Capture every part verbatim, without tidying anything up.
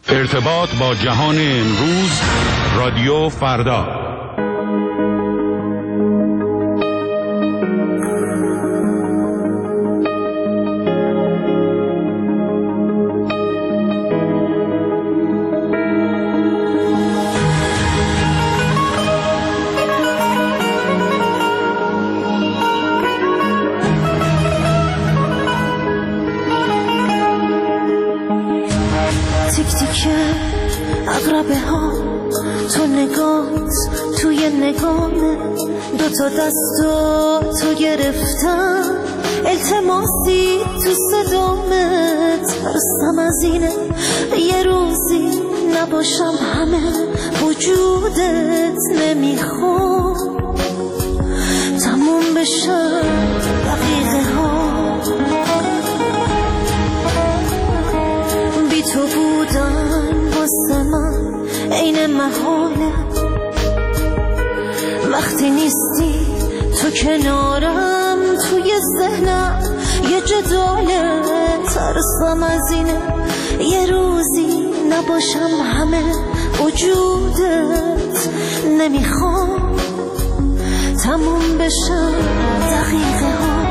ارتباط با جهان امروز، رادیو فردا. اقربه ها تو نگات توی نگامه، دوتا دستو تو گرفتم، التماسی تو صدامت. ترسم از اینه یه روزی نباشم همه وجودت، نمیخوام تموم بشه دقیقه ها بی تو بودن واسه من عین محاله. وقتی نیستی تو کنارم، توی ذهنم یه جداله. ترسم از اینه یه روزی نباشم همه وجودت، نمیخوام تموم بشم دقیقه ها.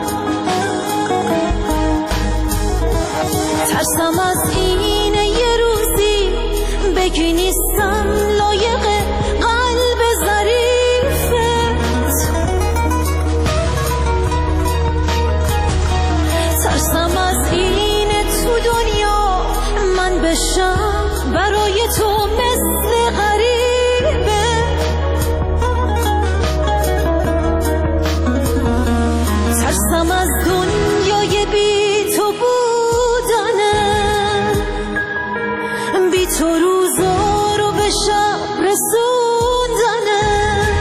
ترسم از اینه یه روزی بگی نیستم لایق قلب ظریفت. ترسم از اینه تو دنیا من بشم برای تو مثل غریبه. ترسم از دنیای بی تو بودنه، بی تو روزا رو به شب رسوندنه.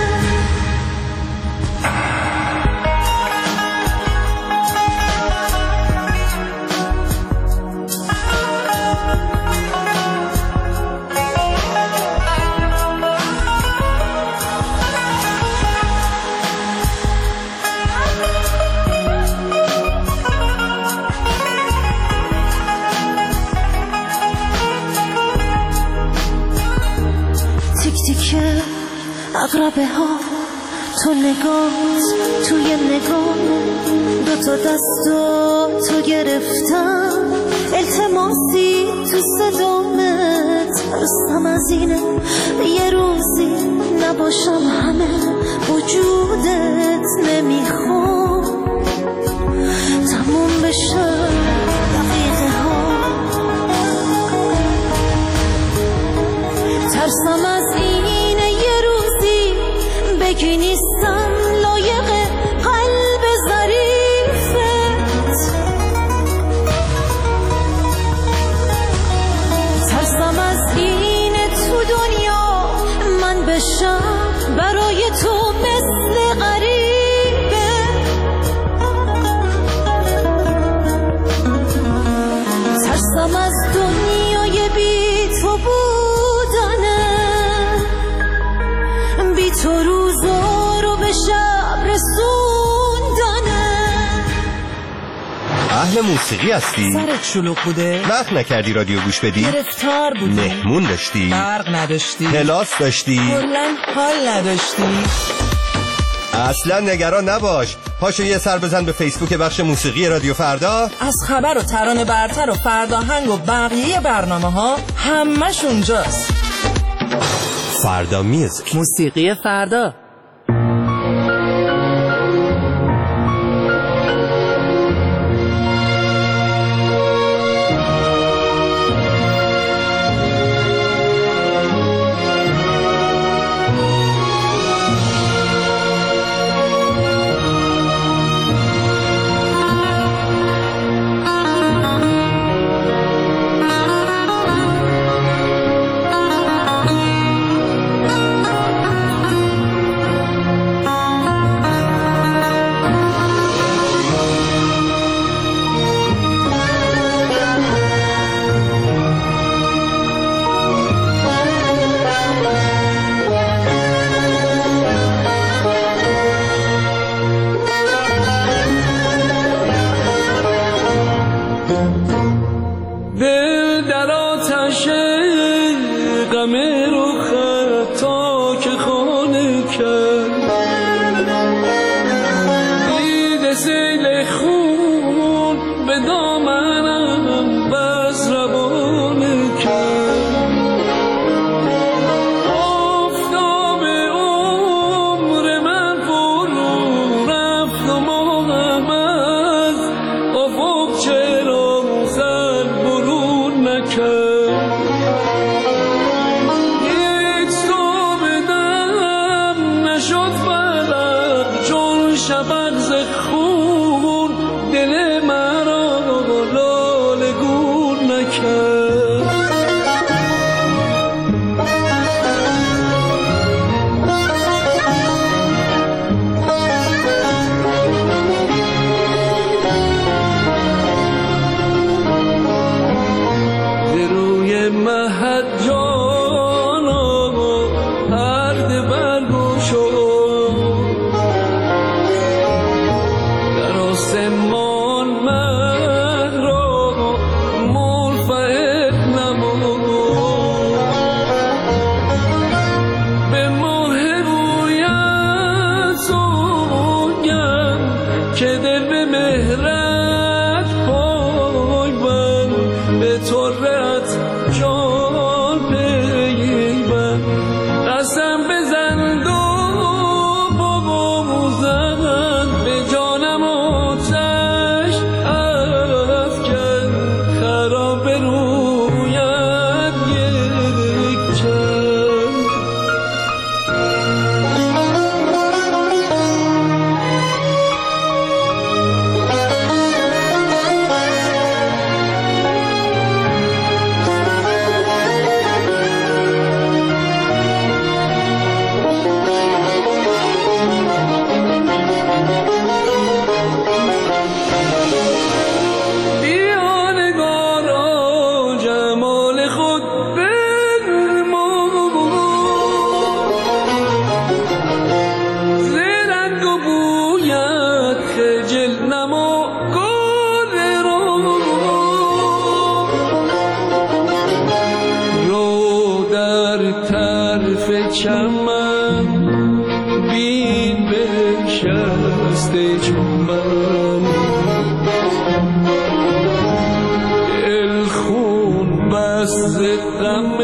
اقربه ها تو نگات توی نگاه، دوتا دستو تو گرفتم، التماسی تو صدامت. ترسم از اینه یه روزی نباشم همه وجودت، نمیخوام تموم بشه دقیقه ها. ترسم از اینه یه روزی بگی نیستم لایق قلب ظریفت. ترسم از اینه تو دنیا من بشم برای تو مثل غریبه. ترسم از دنیای بی تو بودنه، بی تو روزا رو به شب رسوندنه. اهل موسیقی هستی؟ سرت شلوغ بوده؟ وقت نکردی رادیو گوش بدی؟ گرفتار بودی؟ مهمون داشتی؟ برق نداشتی؟ کلاس داشتی؟ کلاً حال نداشتی؟ اصلا نگران نباش، پاشو یه سر بزن به فیسبوک بخش موسیقی رادیو فردا. از خبر و ترانه برتر و فرداهنگ و بقیه برنامه ها همش اونجاست. فردا میوزیک، موسیقی فردا. دل در آتش آتش غم رو خطا که خانه کرد دیده سیل خون به دامنم بس روانه کرد آفتاب عمر من فرو رفت و ماهم از افق چرا سر برون نکرد یک صبح دم نشد فلق چون شفق ز خون دل مرا لاله گون نکرد ز روی مهد جانا پرده برگشاد در آسمان مه را مرفع نمود به ماه رویت سوگند که دل به مهرت پای بند به طرت جان پیوند قسم بزند و بغوزند به جانم آتش افکن خراب رویت یک چند بیا نگارا جمال خود بنمود ز رنگ و بویت خجل نما گل رو رو در طرف چمن بین بنشسته چون من دل خون بست ز غم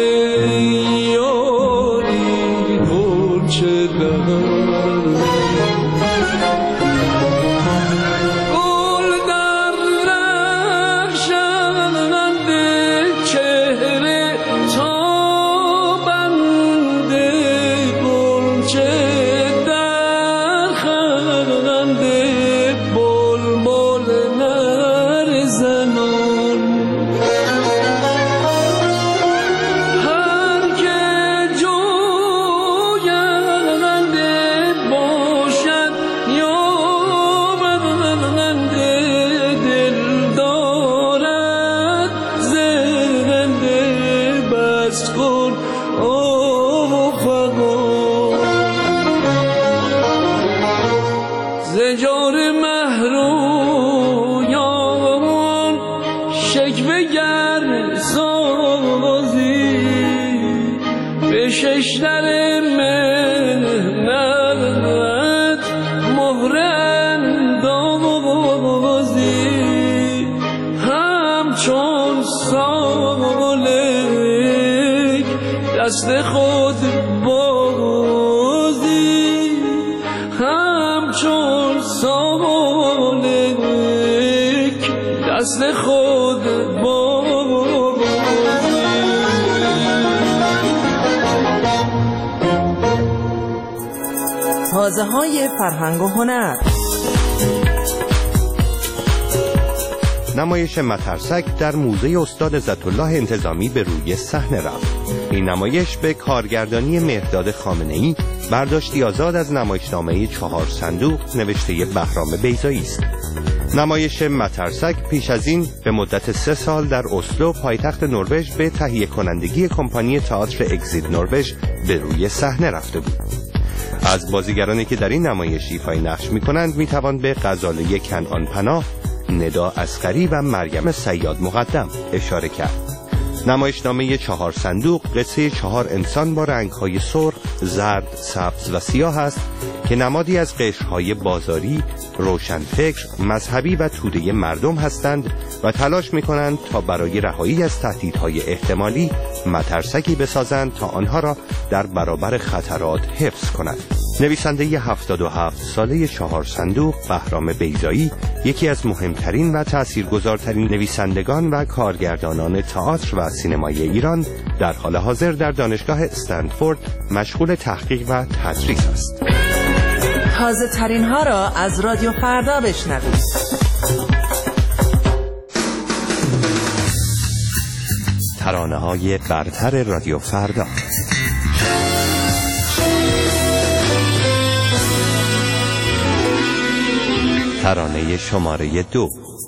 یاری غنچه دارم گل در رخشنده چهره تابنده غنچه در خنده بلبل نر زنان هر که جوینده باشد یا بنده دل دارد زنده بس کن افقا ز جور مهرویان شکوه گر سازی به شش در منت مهر اندازی همچون سالک دست خود بازی همچون سالک دست خود بازی تازه های فرهنگ و هنر. نمایش مترسک در موزه استاد عزت‌الله انتظامی به روی صحنه رفت. این نمایش به کارگردانی مهرداد خامنه‌ای، برداشتی آزاد از نمایشنامه چهار صندوق نوشته بهرام بیضایی است. نمایش مترسک پیش از این به مدت سه سال در اسلو پایتخت نروژ به تهیه کنندگی کمپانی تئاتر اگزیت نروژ به روی صحنه رفته بود. از بازیگرانی که در این نمایش ایفای نقش می‌کنند می‌توان به غزاله کنعان پناه، ندا اصغری و مریم صیاد مقدم اشاره کرد. نمایشنامه چهار صندوق قصه چهار انسان با رنگ‌های سرخ، زرد، سبز و سیاه است که نمادی از قشرهای بازاری، روشنفکر، مذهبی و توده مردم هستند و تلاش می‌کنند تا برای رهایی از تهدیدهای احتمالی مترسکی بسازند تا آنها را در برابر خطرات حفظ کنند. نویسنده هفتاد و هفت ساله چهار صندوق، بهرام بیضایی، یکی از مهمترین و تاثیرگذارترین نویسندگان و کارگردانان تئاتر و سینمای ایران، در حال حاضر در دانشگاه استنفورد مشغول تحقیق و تدریس است. تازه ترین ها را از رادیو فردا بشنوید. ترانه های برتر رادیو فردا. ترانه شماره دو.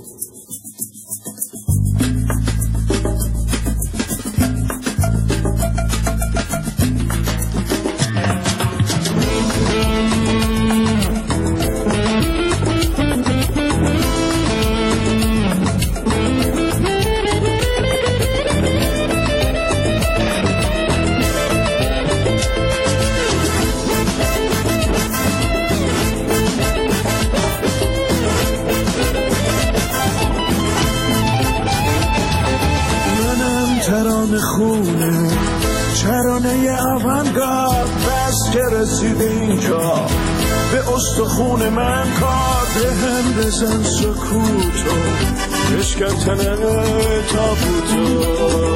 خونه چرانه آونگارد بس که رسید اینجا به استخون من کار دهن بزن سکوتو بشکن تابوتو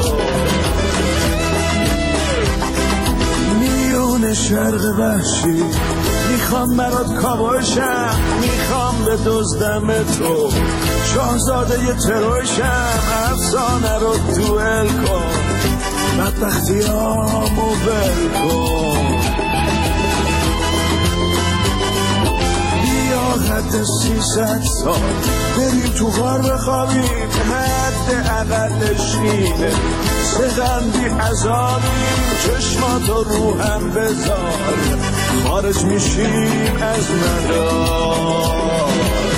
میون شرق وحشی میخوام برات کابوشم میخوام به دزدم تو شاهزاده ی تروشم افسانه رو دوئل کن بدبختیامو بل کن بیا حد سیصد سال بریم تو غار بخوابیم حد اقلش اینه سغندی عذابیم چشماتو رو هم بذار خارج میشیم از مدار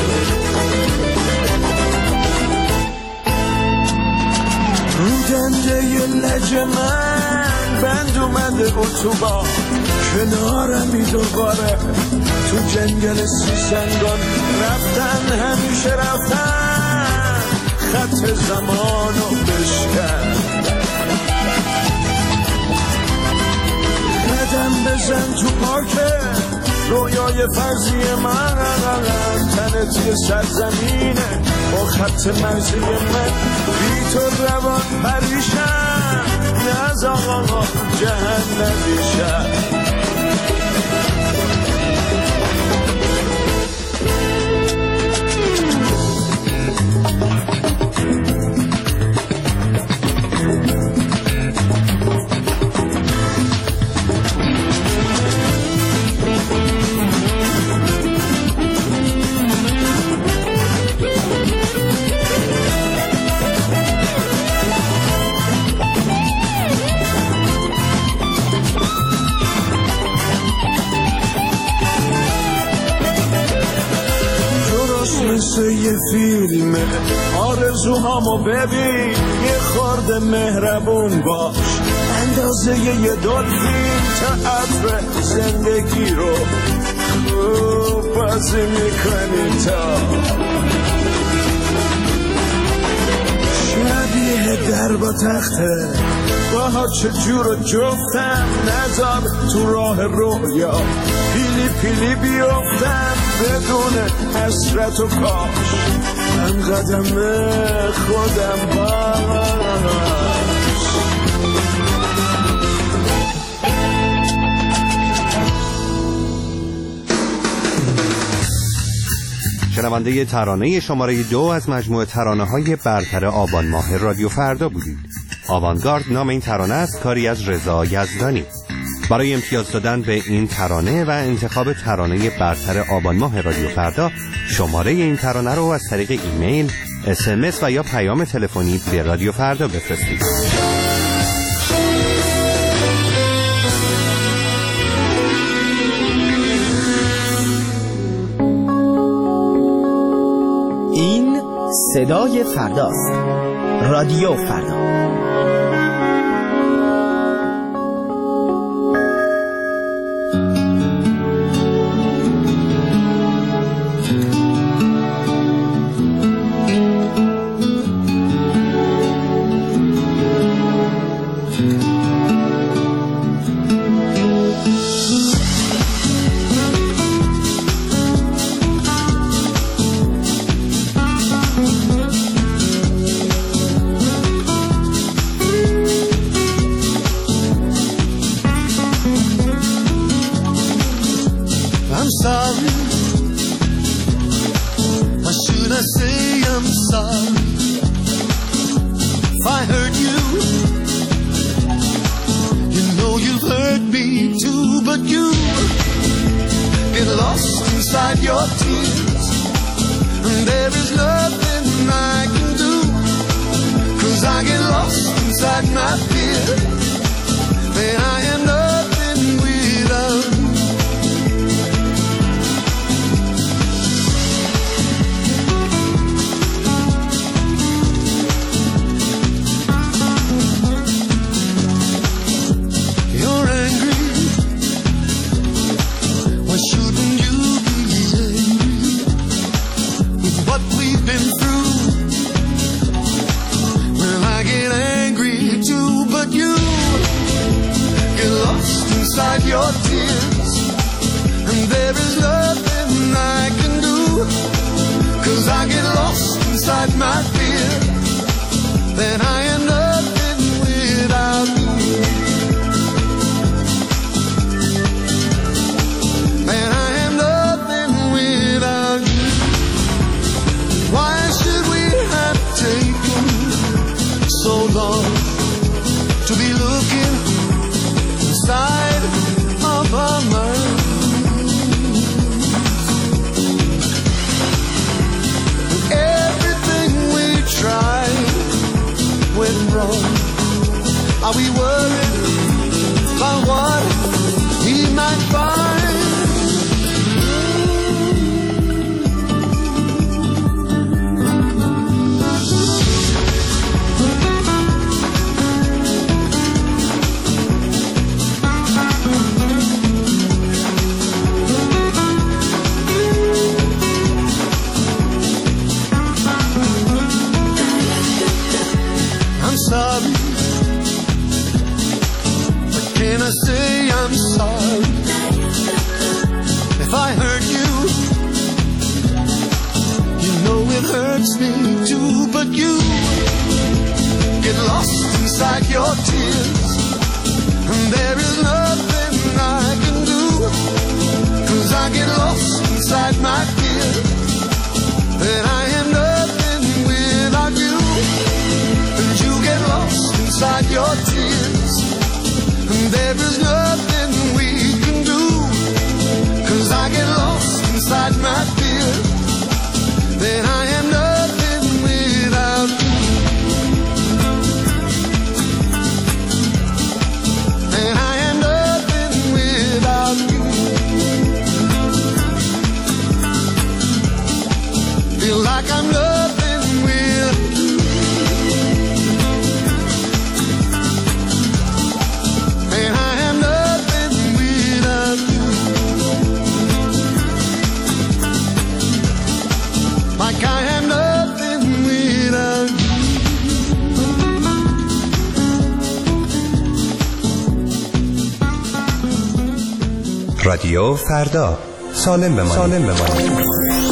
رو دنده ی لج من بند اومده اتوبان کنارمی دوباره تو جنگل سیسنگان رفتن همیشه رفتن خط زمانو بشکن قدم بزن تو پاکه رویای فرضی من تنت یه سرزمینه با خط مرزی من بی تو روان پریشم نز آقا جهنمی شد مثل یه فیلمه آرزوهامو ببین یه خورده مهربون باش اندازه یه دلفین تئاتر زندگی رو خوب بازی میکنی تا شبیه در با تخته باها چجور و جفتم نذار تو راه رویا پیلی پیلی بیفتم بدون حسرت و کاش من قدم خودم باش شنونده ترانه شماره دو از مجموعه ترانه‌های برتر آبان ماه رادیو فردا بودید. آوانگارد نام این ترانه است، کاری از رضا یزدانی. برای امتیاز دادن به این ترانه و انتخاب ترانه برتر آبان ماه رادیو فردا شماره این ترانه رو از طریق ایمیل، اس ام اس و یا پیام تلفنی به رادیو فردا بفرستید. این صدای فرداست. رادیو فردا. lost inside your tears, and there is nothing I can do, 'cause I get lost inside my fear, and I am nothing without you. You're angry, why shouldn't you be angry with what we've been through? Well, I get angry too, but you get lost inside your tears, and there is nothing I can do, 'cause I get lost inside my fear, that I am nothing without you, that I am nothing without you. Why should we have taken so long to be looking inside of our minds? Everything we tried went wrong. Are we worried about what we might find? I'm sorry, but can I say I'm sorry if I hurt you? You know it hurts me too, but you get lost inside your tears, and there is nothing I can do, 'cause I get lost inside my fear, that I am nothing without you. And you get lost inside your tears, and there is nothing we can do, 'cause I get lost inside my fear, that I am nothing without you, and I am nothing without you. Feel like I'm nothing without you, and I am nothing without you, like I am nothing without you. رادیو فردا، سالم بمانید. سالم بمانید.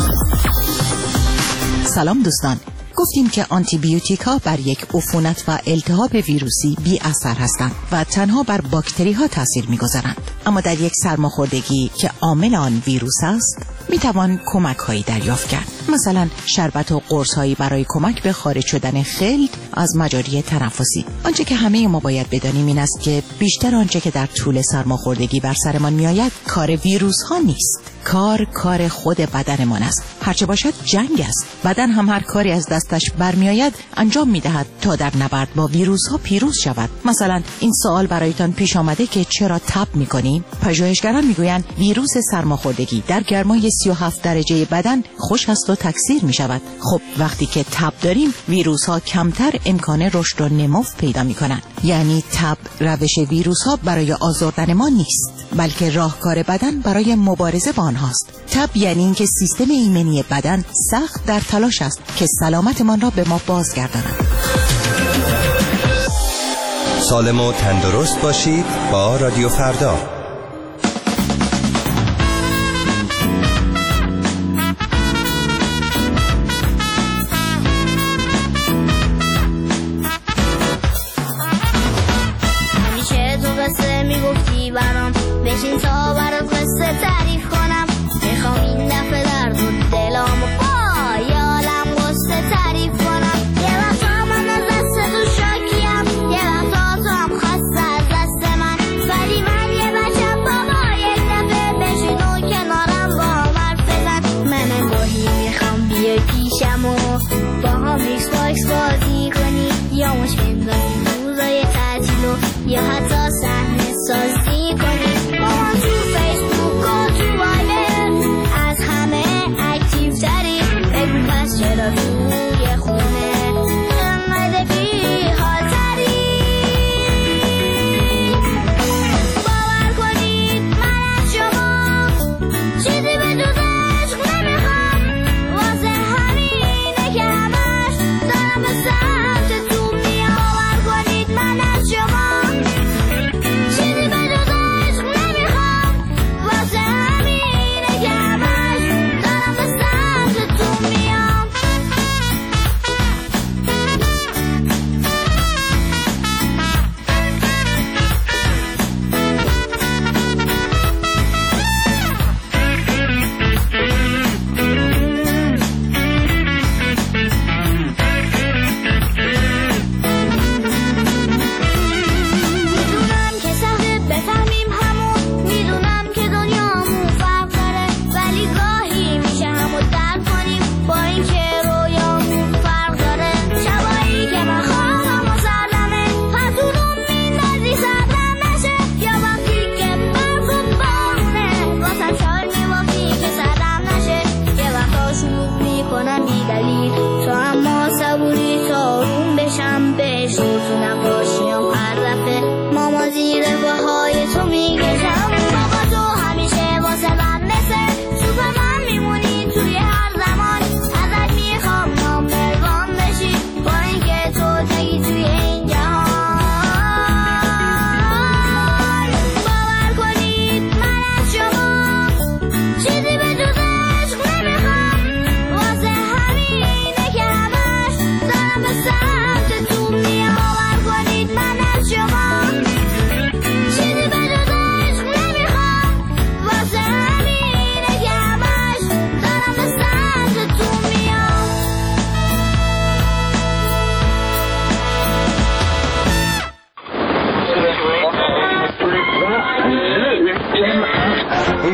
سلام دوستان، گفتیم که آنتی بیوتیک ها بر یک عفونت و التهاب ویروسی بی اثر هستند و تنها بر باکتری ها تاثیر می‌گذارند. اما در یک سرماخوردگی که عامل آن ویروس است، میتوان کمک هایی دریافت کرد. مثلا شربت و قرص هایی برای کمک به خارج شدن خلط از مجاری تنفسی. آنچه که همه ما باید بدانیم این است که بیشتر آنچه که در طول سرماخوردگی بر سرمان میآید کار ویروس ها نیست. کار کار خود بدنمان است. هرچه باشد جنگ است. بدن هم هر کاری از دستش برمیآید انجام میدهد تا در نبرد با ویروس ها پیروز شود. مثلا این سوال برایتان پیش آمده که چرا تب میکنیم؟ پژوهشگران میگویند ویروس سرماخوردگی در گرمای سی و هفت درجه بدن خوش است و تکثیر میشود. خب وقتی که تب داریم ویروس ها کمتر امکان رشد و نمو پیدا میکنند. یعنی تب روش ویروس ها برای آزردن ما نیست، بلکه راهکار بدن برای مبارزه با آنهاست. تب یعنی اینکه سیستم ایمنی بدن سخت در تلاش است که سلامتمان را به ما بازگرداند. سالم و تندرست باشید با رادیو فردا. همیشه تو قصه میگفتی برام بشین تا برات قصه تعریف کنم. میخوام این دفعه درد و دلامو با یالم قصه تعریف کنم. یه وقتا من از دست تو شاکیم، یه وقتا تو هم خسته از دست من، ولی من یه بچم بابا یک دفعه بشین و کنارم با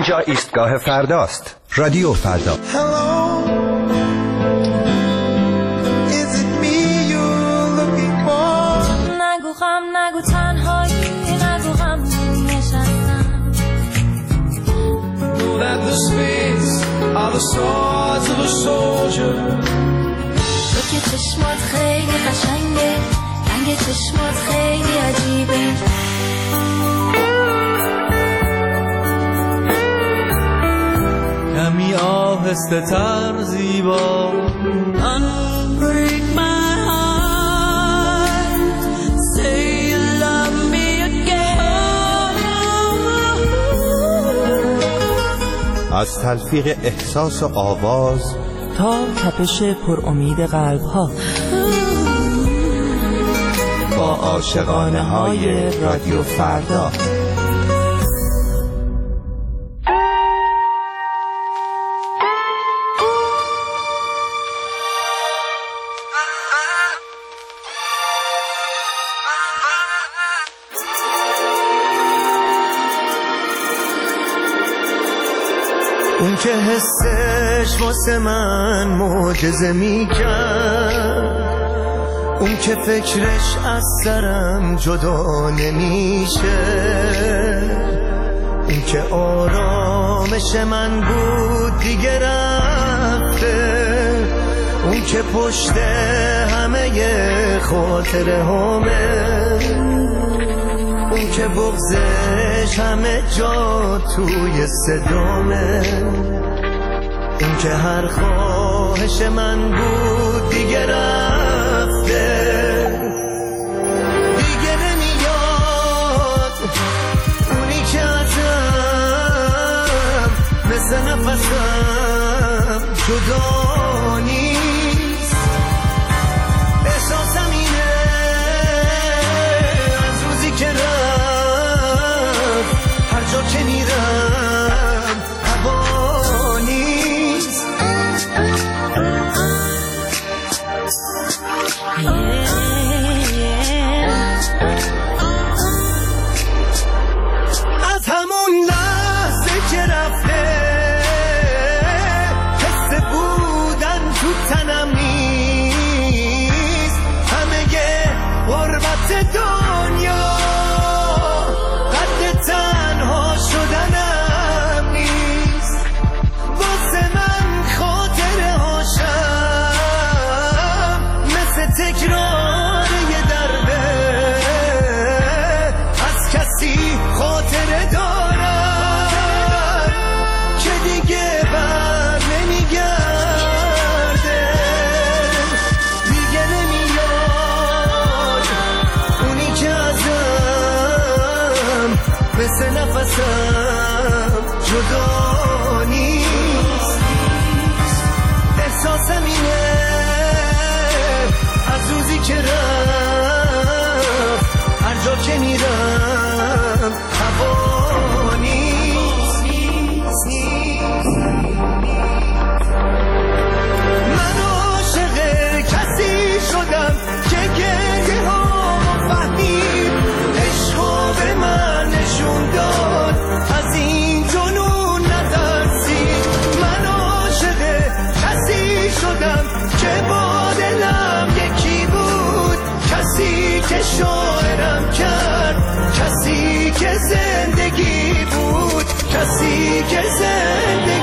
اینجا ایستگاه فرداست. رادیو فردا. Hello. Is it me you're looking for? نگو غم نگو تنهایی نگو غم نشستم. Know that the spades are the swords of a soldier. تو که چشمات خیلی قشنگه، رنگ چشمات خیلی عجیبه. کمی آهسته تر زیبا. Unbreak my heart, say you love me again. از تلفیق احساس و آواز تا تپش پر امید قلب ها، با عاشقانه های رادیو فردا. اون که حسش واسه من معجزه میکرد، اون که فکرش از سرم جدا نمیشه، اون که آرامش من بود دیگه رفته، اون که پشت همه خاطره همه، اون که بغضش همه جا توی صدامه، اون که هر خواهش من بود دیگه رفته، دیگه نمیاد. اونی که ازم مثل نفسم جدا نیست، احساسم اینه از روزی که رفت هر جا که میرم هوا نیست. از همون لحظه که رفته حس بودن تو تنم نیست، همه غربت دنیا قد تنها شدنم نیست. واسه من خاطره هاشم مثل تکرار یه درده، از کسی خاطره دارم که دیگه بر نمیگرده، دیگه نمیاد. اونی که ازم مثل نفسم جدا نیست، احساسم اینه از روزی که رفت هر جا که میرم هوا نیست. من عاشق کسی شدم که گریه هامو فهمید، عشقو به من نشون داد، از این جنون نترسید. من عاشق کسی شدم که با دلم یکی بود، کسی که شاعرم کرد، کسی که زندگی بود، کسی که زندگی